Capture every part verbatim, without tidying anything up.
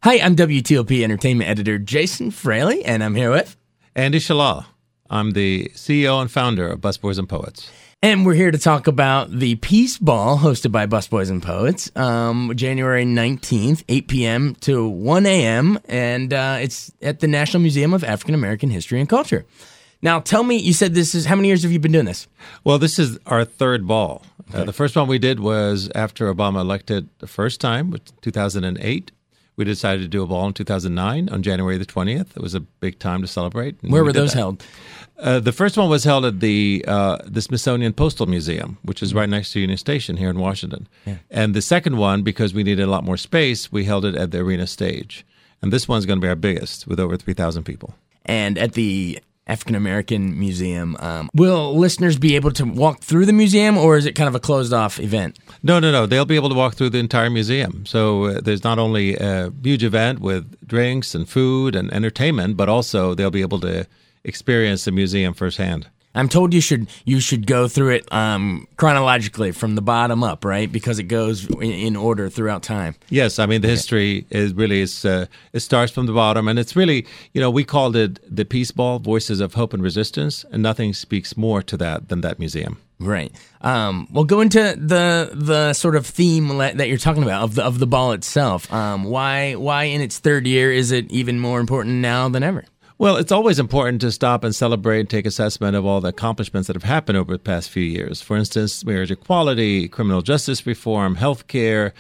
Hi, I'm W T O P Entertainment Editor Jason Fraley, and I'm here with... Andy Shalala. I'm the C E O and founder of Busboys and Poets. And we're here to talk about the Peace Ball hosted by Busboys and Poets, um, January nineteenth, eight p.m. to one a.m., and uh, it's at the National Museum of African American History and Culture. Now, tell me, you said this is, how many years have you been doing this? Well, this is our third ball. Okay. Uh, the first one we did was after Obama elected the first time, which two thousand eight. We decided to do a ball in two thousand nine on January the twentieth. It was a big time to celebrate. Where we were those that. held? Uh, the first one was held at the uh, the Smithsonian Postal Museum, which is right next to Union Station here in Washington. Yeah. And the second one, because we needed a lot more space, we held it at the Arena Stage. And this one's going to be our biggest, with over three thousand people. And at the African American Museum, um, will listeners be able to walk through the museum, or is it kind of a closed-off event? No, no, no. They'll be able to walk through the entire museum. So uh, there's not only a huge event with drinks and food and entertainment, but also they'll be able to experience the museum firsthand. I'm told you should you should go through it um, chronologically from the bottom up, right? Because it goes in, in order throughout time. Yes, I mean the history is really is uh, it starts from the bottom, and it's really, you know, we called it the Peace Ball, Voices of Hope and Resistance, and nothing speaks more to that than that museum. Right. Um, well, go into the the sort of theme that you're talking about of the of the ball itself. Um, why why in its third year is it even more important now than ever? Well, it's always important to stop and celebrate and take assessment of all the accomplishments that have happened over the past few years. For instance, marriage equality, criminal justice reform, healthcare,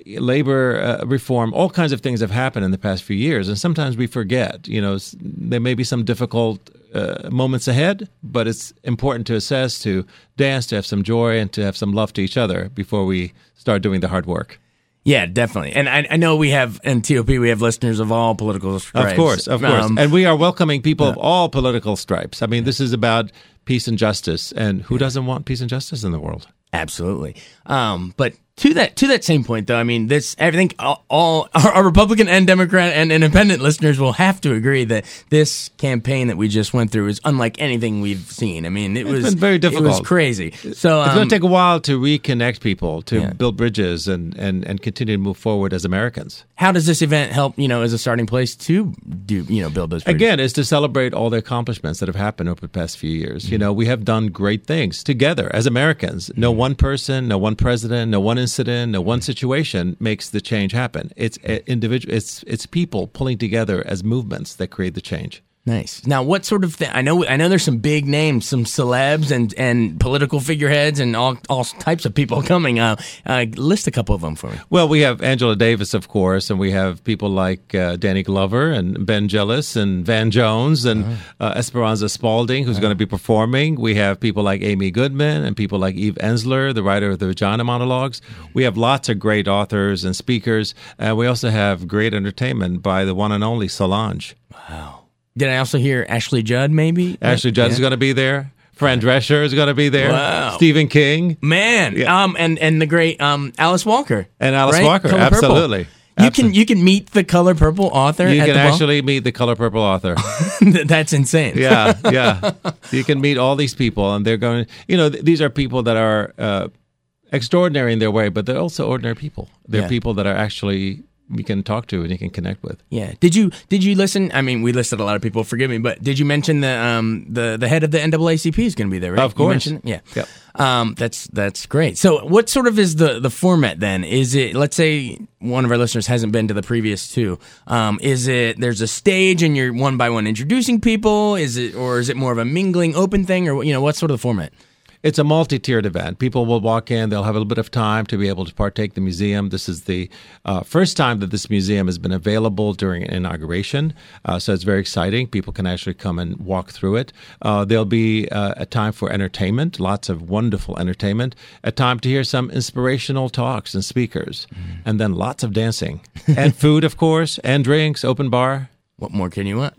labor uh, reform, all kinds of things have happened in the past few years. And sometimes we forget, you know, there may be some difficult uh, moments ahead, but it's important to assess, to dance, to have some joy, and to have some love to each other before we start doing the hard work. Yeah, definitely. And I, I know we have, in T O P, we have listeners of all political stripes. Of course, of course. Um, and we are welcoming people yeah. of all political stripes. I mean, this is about peace and justice. And who doesn't want peace and justice in the world? Absolutely. Um, but to that to that same point, though, I mean, this I think all, all our, our Republican and Democrat and independent listeners will have to agree that this campaign that we just went through is unlike anything we've seen. I mean, it it's was been very difficult. It was crazy. So um, it's going to take a while to reconnect people, to yeah. build bridges, and, and, and continue to move forward as Americans. How does this event help, you know, as a starting place to do, you know, build those bridges? Again, is to celebrate all the accomplishments that have happened over the past few years. Mm-hmm. You know, we have done great things together as Americans. No mm-hmm. one person, no one president, no one incident, no one situation makes the change happen. It's individual. It's it's people pulling together as movements that create the change. Nice. Now, what sort of thing? I know I know there's some big names, some celebs and, and political figureheads and all all types of people coming. Uh, uh, list a couple of them for me. Well, we have Angela Davis, of course, and we have people like uh, Danny Glover and Ben Gillis and Van Jones and uh-huh. uh, Esperanza Spalding, who's uh-huh. going to be performing. We have people like Amy Goodman and people like Eve Ensler, the writer of the Vagina Monologues. We have lots of great authors and speakers, and we also have great entertainment by the one and only Solange. Wow. Did I also hear Ashley Judd, maybe? Ashley Judd yeah. is going to be there. Fran Drescher is going to be there. Wow. Stephen King. Man. Yeah. Um, and, and the great um, Alice Walker. And Alice right? Walker, Color absolutely. Purple. You Absolutely. can you can meet the Color Purple author You at can the actually meet the Color Purple author. That's insane. yeah, yeah. You can meet all these people, and they're going, you know, th- these are people that are uh, extraordinary in their way, but they're also ordinary people. They're yeah. people that are actually... you can talk to and you can connect with. Yeah. Did you did you listen? I mean, we listed a lot of people. Forgive me, but did you mention the um the, the head of the N double A C P is going to be there? Right? Of course. Yeah. Yep. Um. That's that's great. So, what sort of is the the format then? Is it? Let's say one of our listeners hasn't been to the previous two. Um. Is it? There's a stage and you're one by one introducing people. Is it? Or is it more of a mingling, open thing? Or you know, what's sort of the format? It's a multi-tiered event. People will walk in. They'll have a little bit of time to be able to partake in the museum. This is the uh, first time that this museum has been available during an inauguration, uh, so it's very exciting. People can actually come and walk through it. Uh, there'll be uh, a time for entertainment, lots of wonderful entertainment, a time to hear some inspirational talks and speakers, mm. and then lots of dancing. And food, of course, and drinks, open bar. What more can you want?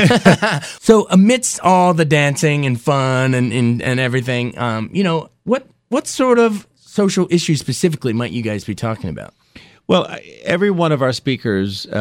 So amidst all the dancing and fun and, and, and everything, um, you know, what what sort of social issues specifically might you guys be talking about? Well, every one of our speakers uh,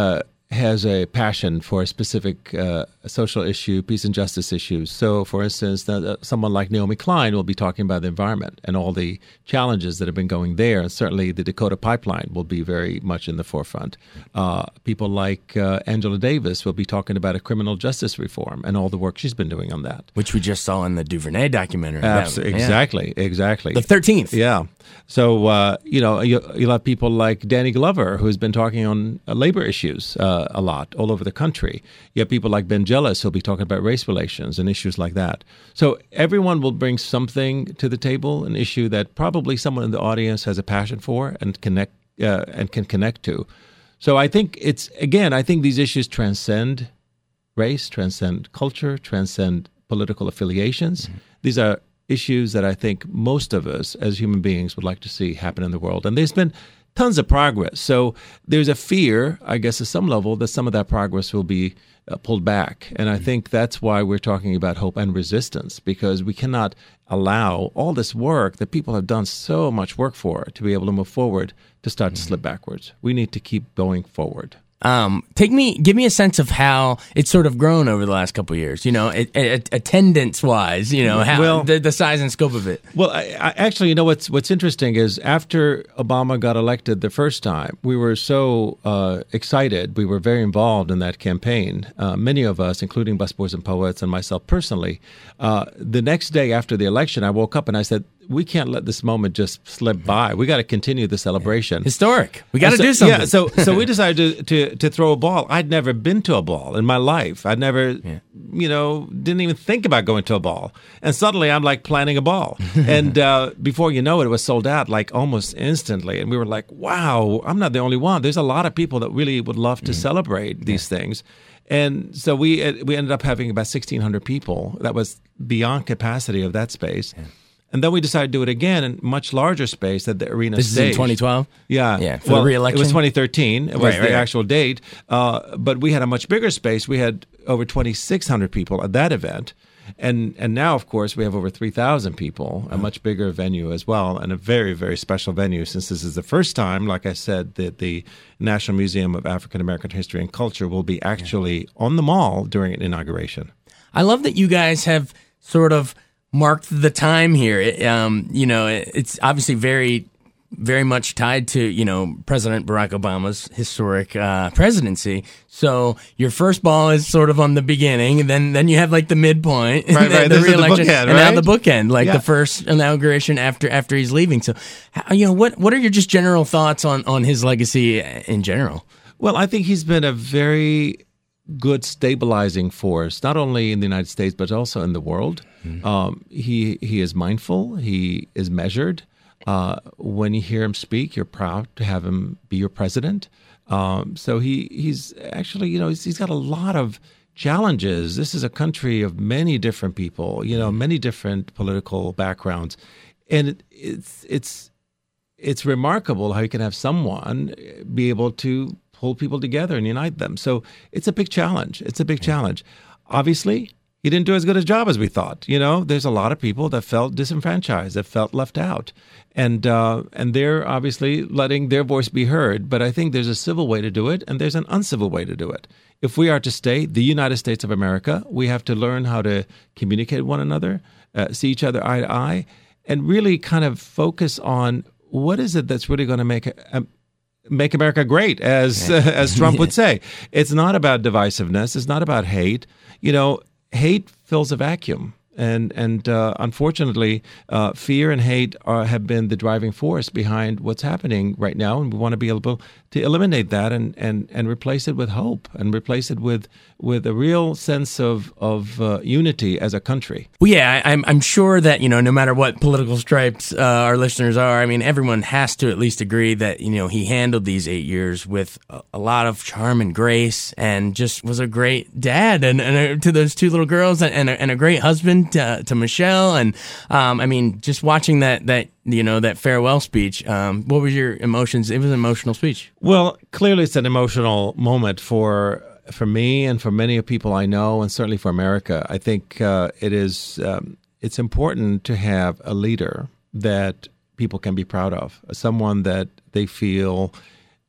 has a passion for a specific uh, social issue, peace and justice issues. So, for instance, uh, someone like Naomi Klein will be talking about the environment and all the challenges that have been going there. And certainly the Dakota Pipeline will be very much in the forefront. Uh, people like uh, Angela Davis will be talking about a criminal justice reform and all the work she's been doing on that. Which we just saw in the Duvernay documentary. Abs- That- exactly, yeah. exactly. The thirteenth. Yeah. So, uh, you know, you, you'll have people like Danny Glover, who's been talking on uh, labor issues uh, a lot all over the country. You have people like Ben Jealous who'll be talking about race relations and issues like that. So everyone will bring something to the table, an issue that probably someone in the audience has a passion for and connect uh, and can connect to. So I think it's, again, I think these issues transcend race, transcend culture, transcend political affiliations. Mm-hmm. These are issues that I think most of us as human beings would like to see happen in the world. And there's been tons of progress. So there's a fear, I guess, at some level, that some of that progress will be uh, pulled back. And I think that's why we're talking about hope and resistance, because we cannot allow all this work that people have done so much work for to be able to move forward to start mm-hmm. to slip backwards. We need to keep going forward. Um, take me, give me a sense of how it's sort of grown over the last couple of years. You know, it, it, attendance-wise, you know, how well, the, the size and scope of it. Well, I, I actually, you know, what's what's interesting is after Obama got elected the first time, we were so uh, excited. We were very involved in that campaign. Uh, many of us, including Busboys and Poets and myself personally, uh, the next day after the election, I woke up and I said, we can't let this moment just slip by. We got to continue the celebration. Historic. We got to so, do something. Yeah, so so we decided to, to to throw a ball. I'd never been to a ball in my life. I'd never, yeah. you know, didn't even think about going to a ball. And suddenly I'm like planning a ball. and uh, before you know it, it was sold out like almost instantly. And we were like, wow, I'm not the only one. There's a lot of people that really would love to mm. celebrate these yeah. things. And so we we ended up having about sixteen hundred people. That was beyond capacity of that space. Yeah. And then we decided to do it again in much larger space at the arena this stage. This is in twenty twelve? Yeah. Yeah, for well, the re-election? It was twenty thirteen. It was right, the right, actual right. date. Uh, but we had a much bigger space. We had over twenty-six hundred people at that event. And and now, of course, we have over three thousand people, a much bigger venue as well, and a very, very special venue since this is the first time, like I said, that the National Museum of African American History and Culture will be actually yeah. on the mall during an inauguration. I love that you guys have sort of marked the time here. It, um, you know, it, it's obviously very, very much tied to, you know, President Barack Obama's historic uh, presidency. So your first ball is sort of on the beginning, and then then you have like the midpoint, right, right. the, the re-election, the bookend, and right? now the bookend, like yeah. the first inauguration after after he's leaving. So, how, you know, what what are your just general thoughts on on his legacy in general? Well, I think he's been a very good stabilizing force, not only in the United States, but also in the world. Mm-hmm. Um, he he is mindful. He is measured. Uh, when you hear him speak, you're proud to have him be your president. Um, so he he's actually, you know, he's, he's got a lot of challenges. This is a country of many different people, you know, many different political backgrounds. And it, it's it's it's remarkable how you can have someone be able to pull people together and unite them. So it's a big challenge. It's a big yeah. challenge. Obviously, he didn't do as good a job as we thought. You know, there's a lot of people that felt disenfranchised, that felt left out. And uh, and they're obviously letting their voice be heard. But I think there's a civil way to do it, and there's an uncivil way to do it. If we are to stay the United States of America, we have to learn how to communicate with one another, uh, see each other eye to eye, and really kind of focus on what is it that's really going to make a, a Make America great, as uh, as Trump would say. It's not about divisiveness. It's not about hate. You know, hate fills a vacuum. And and uh, unfortunately, uh, fear and hate are, have been the driving force behind what's happening right now. And we want to be able to eliminate that and, and, and replace it with hope and replace it with with a real sense of of uh, unity as a country. Well, yeah, I, I'm I'm sure that, you know, no matter what political stripes uh, our listeners are, I mean, everyone has to at least agree that, you know, he handled these eight years with a, a lot of charm and grace, and just was a great dad and, and a, to those two little girls, and, and, a, and a great husband to, to Michelle. And um, I mean, just watching that that. you know, that farewell speech. Um, what were your emotions? It was an emotional speech. Well, clearly it's an emotional moment for for me and for many people I know, and certainly for America. I think uh, it is um, it's important to have a leader that people can be proud of, someone that they feel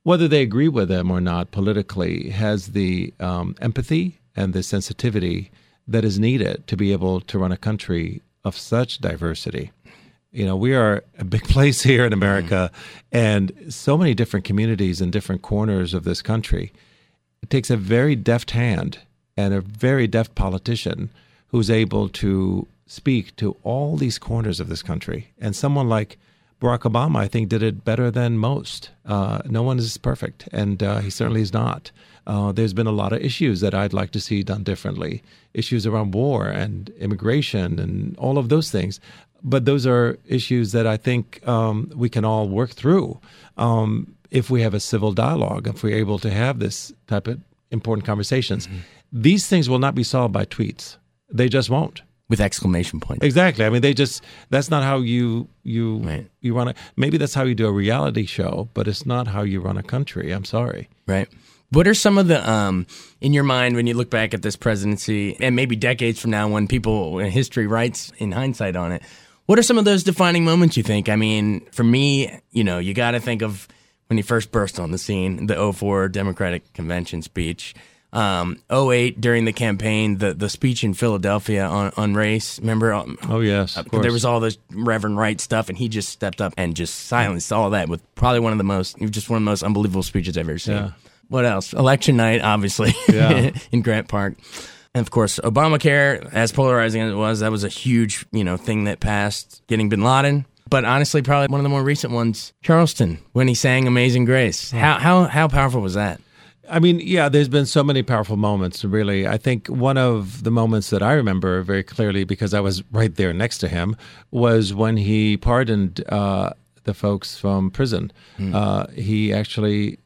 whether they agree with him or not politically, has the um, empathy and the sensitivity that is needed to be able to run a country of such diversity. You know, we are a big place here in America, mm-hmm. and so many different communities in different corners of this country. It takes a very deft hand and a very deft politician who's able to speak to all these corners of this country. And someone like Barack Obama, I think, did it better than most. Uh, no one is perfect, and uh, he certainly is not. Uh, there's been a lot of issues that I'd like to see done differently, issues around war and immigration and all of those things. But those are issues that I think um, we can all work through um, if we have a civil dialogue, if we're able to have this type of important conversations. Mm-hmm. These things will not be solved by tweets. They just won't. With exclamation points. Exactly. I mean, they just, that's not how you you right. you run a, maybe that's how you do a reality show, but it's not how you run a country. I'm sorry. Right. What are some of the, um, in your mind, when you look back at this presidency, and maybe decades from now when people, when history writes in hindsight on it, what are some of those defining moments you think? I mean, for me, you know, you got to think of when he first burst on the scene, the oh four Democratic Convention speech. Um, oh eight during the campaign, the, the speech in Philadelphia on, on race. Remember? Oh, yes, of course. There was all this Reverend Wright stuff, and he just stepped up and just silenced all that with probably one of the most, just one of the most unbelievable speeches I've ever seen. Yeah. What else? Election night, obviously, yeah. in Grant Park. And, of course, Obamacare, as polarizing as it was, that was a huge, you know, thing that passed, getting bin Laden. But honestly, probably one of the more recent ones, Charleston, when he sang Amazing Grace. Yeah. How, how, how powerful was that? I mean, yeah, there's been so many powerful moments, really. I think one of the moments that I remember very clearly, because I was right there next to him, was when he pardoned uh, the folks from prison. Mm. Uh, he actually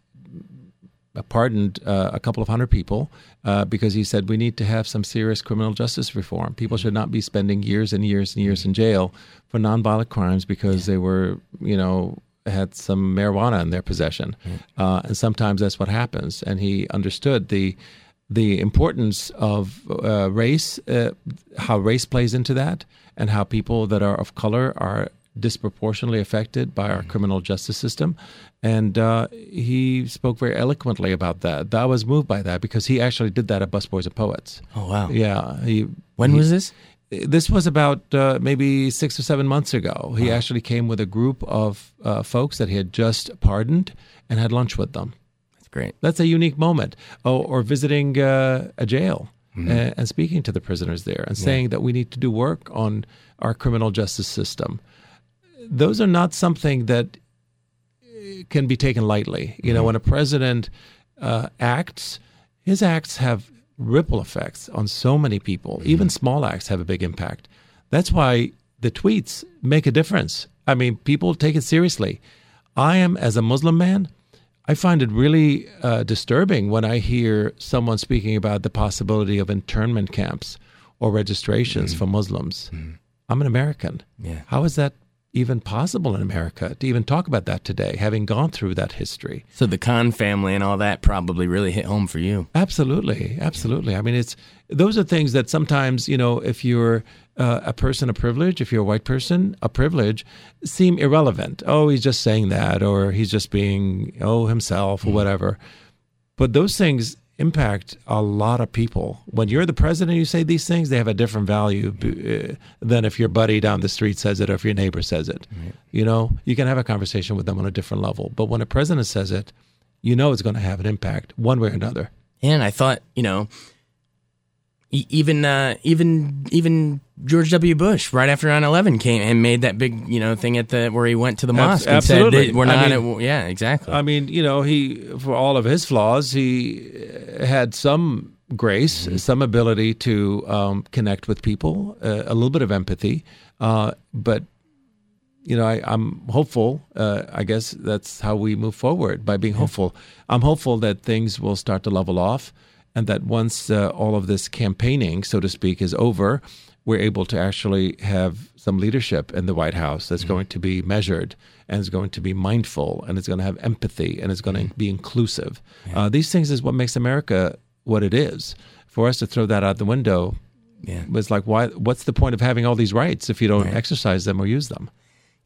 pardoned uh, a couple of hundred people uh, because he said we need to have some serious criminal justice reform. People should not be spending years and years and years in jail for nonviolent crimes because yeah. they were, you know, had some marijuana in their possession. Mm. Uh, and sometimes that's what happens. And he understood the the importance of uh, race, uh, how race plays into that, and how people that are of color are disproportionately affected by our mm. criminal justice system. And uh, he spoke very eloquently about that. I was moved by that because he actually did that at Busboys and Poets. Oh, wow. Yeah. He, when he, was this? This was about uh, maybe six or seven months ago. He wow. actually came with a group of uh, folks that he had just pardoned and had lunch with them. That's great. That's a unique moment. Oh, or visiting uh, a jail mm-hmm. and, and speaking to the prisoners there and saying yeah. that we need to do work on our criminal justice system. Those are not something that can be taken lightly. You mm-hmm. know, when a president uh, acts, his acts have ripple effects on so many people. Mm-hmm. Even small acts have a big impact. That's why the tweets make a difference. I mean, people take it seriously. I am, as a Muslim man, I find it really uh, disturbing when I hear someone speaking about the possibility of internment camps or registrations mm-hmm. for Muslims. Mm-hmm. I'm an American. Yeah. How is that even possible in America to even talk about that today, having gone through that history? So the Khan family and all that probably really hit home for you. Absolutely. Absolutely. I mean, it's those are things that sometimes, you know, if you're uh, a person of privilege, if you're a white person, a privilege, seem irrelevant. Oh, he's just saying that, or he's just being, oh, himself, or mm. whatever. But those things impact a lot of people. When you're the president, you say these things, they have a different value uh, than if your buddy down the street says it or if your neighbor says it. Right. You know, you can have a conversation with them on a different level. But when a president says it, you know it's going to have an impact one way or another. And I thought, you know, e- even uh, even even George W. Bush, right after nine eleven, came and made that big, you know, thing at the where he went to the mosque and Absolutely. said, "We're not." I mean, at, yeah, exactly. I mean, you know, he for all of his flaws, he had some grace, mm-hmm. some ability to um, connect with people, uh, a little bit of empathy, uh, but. You know, I, I'm hopeful. Uh, I guess that's how we move forward, by being hopeful. I'm hopeful that things will start to level off and that once uh, all of this campaigning, so to speak, is over, we're able to actually have some leadership in the White House that's mm-hmm. going to be measured and is going to be mindful and it's going to have empathy and it's going mm-hmm. to be inclusive. Yeah. Uh, these things is what makes America what it is. For us to throw that out the window, yeah. it's like, why? What's the point of having all these rights if you don't right. exercise them or use them?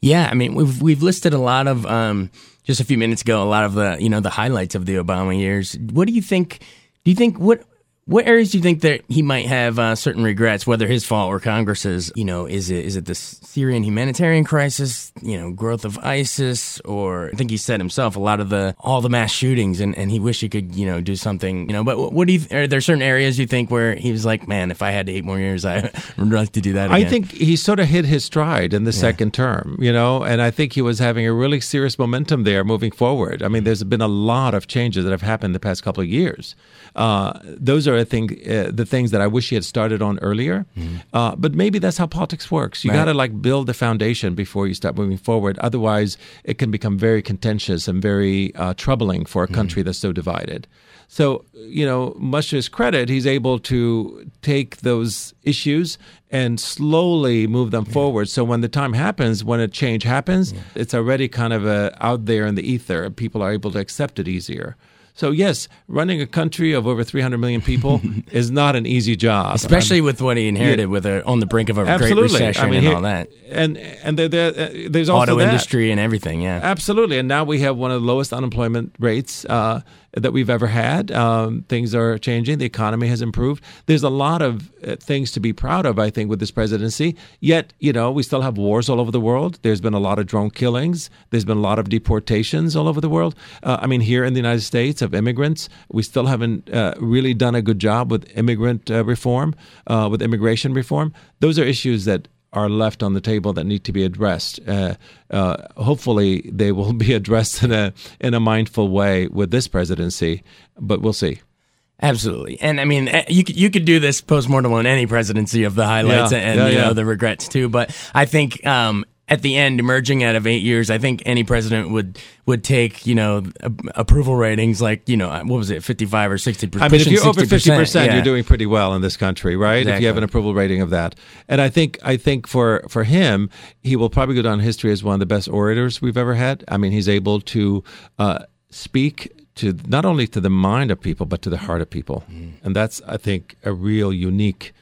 Yeah, I mean, we've we've listed a lot of um, just a few minutes ago, a lot of the you know the highlights of the Obama years. What do you think? Do you think what? What areas do you think that he might have uh, certain regrets, whether his fault or Congress's? You know, is it is it the Syrian humanitarian crisis, you know, growth of ISIS, or I think he said himself a lot of the all the mass shootings, and, and he wished he could, you know, do something, you know. But what do you? Are there certain areas you think where he was like, man, if I had eight more years, I would like to do that again? I think he sort of hit his stride in the yeah. second term, you know, and I think he was having a really serious momentum there moving forward. I mean, there's been a lot of changes that have happened the past couple of years. Uh, those are I think uh, the things that I wish he had started on earlier. Mm-hmm. Uh, but maybe that's how politics works. You right. got to like build the foundation before you start moving forward. Otherwise, it can become very contentious and very uh, troubling for a country mm-hmm. that's so divided. So, you know, much to his credit, he's able to take those issues and slowly move them yeah. forward. So when the time happens, when a change happens, yeah. it's already kind of uh, out there in the ether. People are able to accept it easier. So, yes, running a country of over three hundred million people is not an easy job. Especially um, with what he inherited yeah, with a, on the brink of a absolutely. great recession I mean, and here, all that. And and there, there, uh, there's also auto that. industry and everything, yeah. Absolutely. And now we have one of the lowest unemployment rates uh, that we've ever had. Um, things are changing. The economy has improved. There's a lot of uh, things to be proud of, I think, with this presidency. Yet, you know, we still have wars all over the world. There's been a lot of drone killings. There's been a lot of deportations all over the world. Uh, I mean, here in the United States, of immigrants, we still haven't uh, really done a good job with immigrant uh, reform, uh, with immigration reform. Those are issues that are left on the table that need to be addressed. Uh, uh, hopefully, they will be addressed in a in a mindful way with this presidency, but we'll see. Absolutely, and I mean, you could you could do this postmortem on any presidency of the highlights yeah, and yeah, you yeah. know the regrets too. But I think um, at the end, emerging out of eight years, I think any president would would take you know a, approval ratings like you know what was it, fifty-five or sixty percent. I mean, if you're over fifty percent, yeah. you're doing pretty well in this country, right? Exactly. If you have an approval rating of that, and I think I think for for him, he will probably go down in history as one of the best orators we've ever had. I mean, he's able to uh, speak to not only to the mind of people, but to the heart of people. Mm. And that's, I think, a real unique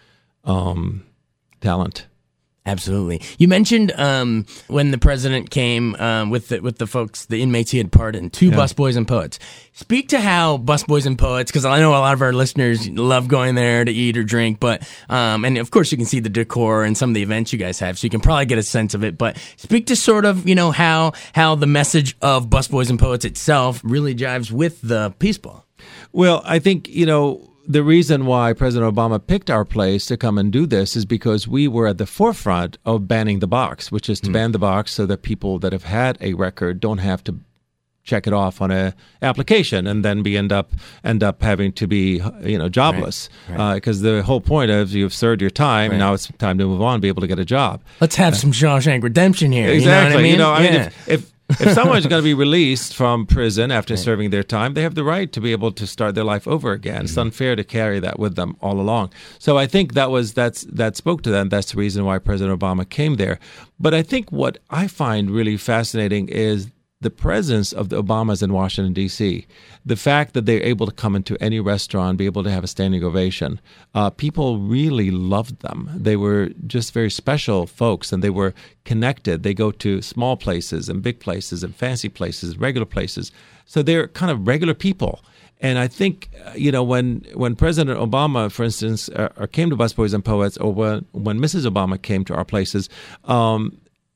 um, talent. Absolutely. You mentioned um, when the president came um, with the, with the folks, the inmates he had pardoned, two yeah. busboys and poets. Speak to how busboys and poets, because I know a lot of our listeners love going there to eat or drink, but um, and of course you can see the decor and some of the events you guys have, so you can probably get a sense of it. But speak to sort of you know how how the message of Busboys and Poets itself really jives with the Peace Ball. Well, I think you know. The reason why President Obama picked our place to come and do this is because we were at the forefront of banning the box, which is to mm. ban the box so that people that have had a record don't have to check it off on a application and then be end up end up having to be you know jobless because right. right. uh, the whole point of you've served your time right. now it's time to move on and be able to get a job. Let's have uh, some Shawshank Redemption here. Exactly. You know what I mean? You know, I mean yeah. if, if if someone's going to be released from prison after right. serving their time, they have the right to be able to start their life over again. Mm-hmm. It's unfair to carry that with them all along. So I think that was that's that spoke to them. That's the reason why President Obama came there. But I think what I find really fascinating is the presence of the Obamas in Washington, D C, the fact that they're able to come into any restaurant, be able to have a standing ovation. Uh, people really loved them. They were just very special folks, and they were connected. They go to small places and big places and fancy places, regular places. So they're kind of regular people. And I think, you know, when, when President Obama, for instance, uh, or came to Busboys and Poets, or when, when Missus Obama came to our places, um,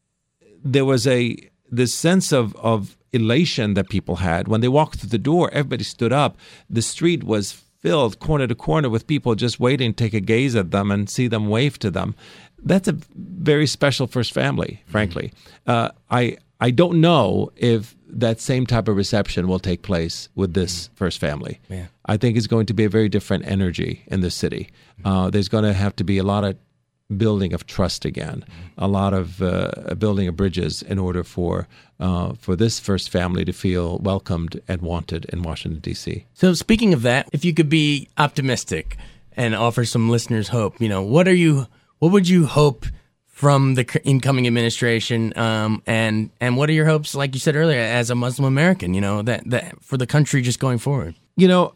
there was a this sense of, of elation that people had. When they walked through the door, everybody stood up. The street was filled corner to corner with people just waiting to take a gaze at them and see them wave to them. That's a very special first family, frankly. Mm-hmm. Uh, I I don't know if that same type of reception will take place with this mm-hmm. first family. Yeah. I think it's going to be a very different energy in the city. Mm-hmm. Uh, there's going to have to be a lot of building of trust again, a lot of uh, building of bridges in order for uh, for this first family to feel welcomed and wanted in Washington, D C. So speaking of that, if you could be optimistic and offer some listeners hope, you know, what are you, what would you hope from the incoming administration, um, and and what are your hopes, like you said earlier, as a Muslim American, you know, that, that for the country just going forward? You know,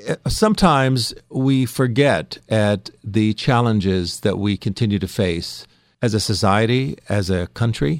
sometimes we forget at the challenges that we continue to face as a society, as a country.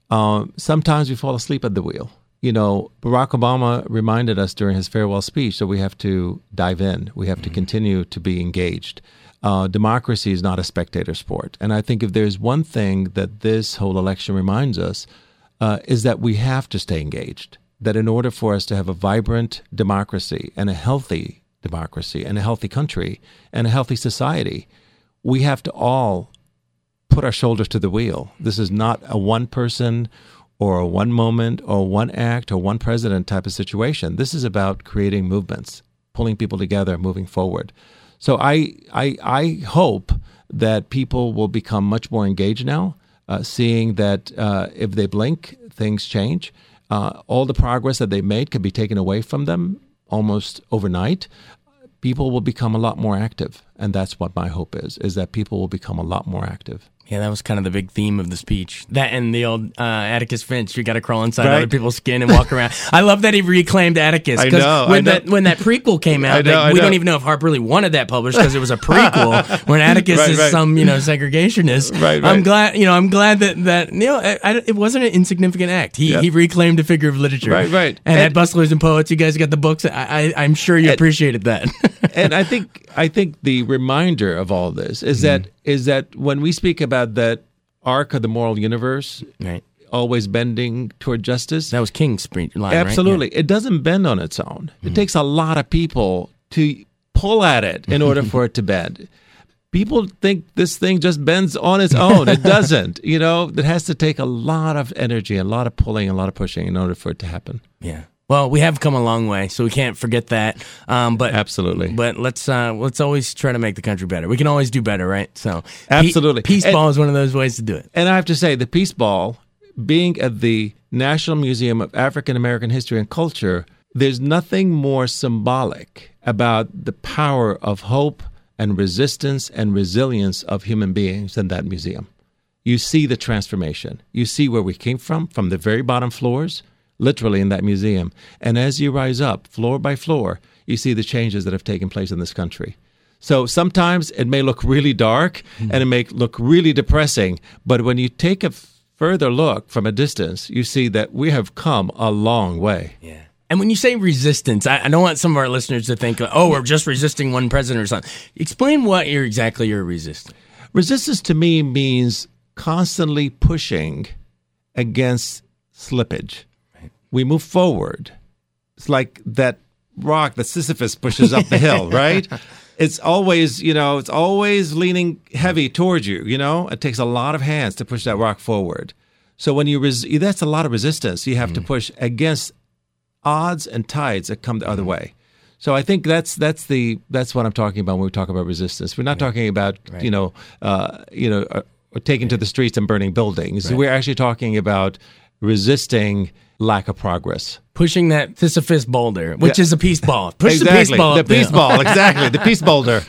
Um, sometimes we fall asleep at the wheel. You know, Barack Obama reminded us during his farewell speech that we have to dive in. We have mm-hmm. to continue to be engaged. Uh, democracy is not a spectator sport. And I think if there's one thing that this whole election reminds us, uh, is that we have to stay engaged. That in order for us to have a vibrant democracy and a healthy democracy and a healthy country and a healthy society, we have to all put our shoulders to the wheel. This is not a one person or a one moment or one act or one president type of situation. This is about creating movements, pulling people together, moving forward. So I I, I hope that people will become much more engaged now, uh, seeing that uh, if they blink, things change. Uh, all the progress that they made could be taken away from them almost overnight. People will become a lot more active. And that's what my hope is, is that people will become a lot more active. Yeah, that was kind of the big theme of the speech. That and the old uh, Atticus Finch, you got to crawl inside right. other people's skin and walk around. I love that he reclaimed Atticus. I know. When, I that, know. when that prequel came out, I know, they, I we know. don't even know if Harp really wanted that published because it was a prequel. When Atticus right, is right. some, you know, segregationist. Right, right. I'm glad, you know, I'm glad that that you know, I, I, it wasn't an insignificant act. He yeah. he reclaimed a figure of literature. Right, right. And, And at Bustlers and Poets, you guys got the books. I, I I'm sure you and, appreciated that. And I think I think the reminder of all this is mm-hmm. that is that when we speak about that arc of the moral universe, right. always bending toward justice. That was King's line, Absolutely. right? Yeah. It doesn't bend on its own. It Mm-hmm. takes a lot of people to pull at it in order for it to bend. People think this thing just bends on its own. It doesn't. You know, it has to take a lot of energy, a lot of pulling, a lot of pushing in order for it to happen. Yeah. Well, we have come a long way, so we can't forget that. Um, but absolutely. But let's uh, let's always try to make the country better. We can always do better, right? So absolutely, Peace and, Ball is one of those ways to do it. And I have to say, the Peace Ball, being at the National Museum of African American History and Culture, there's nothing more symbolic about the power of hope and resistance and resilience of human beings than that museum. You see the transformation. You see where we came from, from the very bottom floors, literally in that museum. And as you rise up, floor by floor, you see the changes that have taken place in this country. So sometimes it may look really dark mm-hmm. and it may look really depressing, but when you take a further look from a distance, you see that we have come a long way. Yeah. And when you say resistance, I, I don't want some of our listeners to think, oh, we're just resisting one president or something. Explain what you're exactly you're resisting. Resistance to me means constantly pushing against slippage. We move forward. It's like that rock that Sisyphus pushes up the hill, right? It's always, you know, it's always leaning heavy towards you, you know? It takes a lot of hands to push that rock forward. So when you, res- that's a lot of resistance. You have mm. to push against odds and tides that come the other way. So I think that's that's the that's what I'm talking about when we talk about resistance. We're not right. talking about, right. you know, uh, you know, uh, taking right. to the streets and burning buildings. Right. We're actually talking about resisting lack of progress. Pushing that Sisyphus boulder, which yeah. is a peace ball. Push exactly. the peace ball The up peace there. ball, exactly. The peace boulder.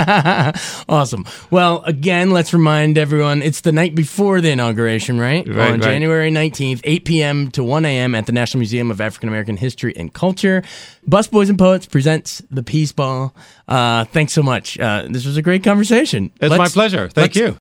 Awesome. Well, again, let's remind everyone, it's the night before the inauguration, right? Right, On right. January nineteenth, eight p.m. to one a.m. at the National Museum of African American History and Culture. Busboys and Poets presents the Peace Ball. Uh, thanks so much. Uh, this was a great conversation. It's let's, my pleasure. Thank you.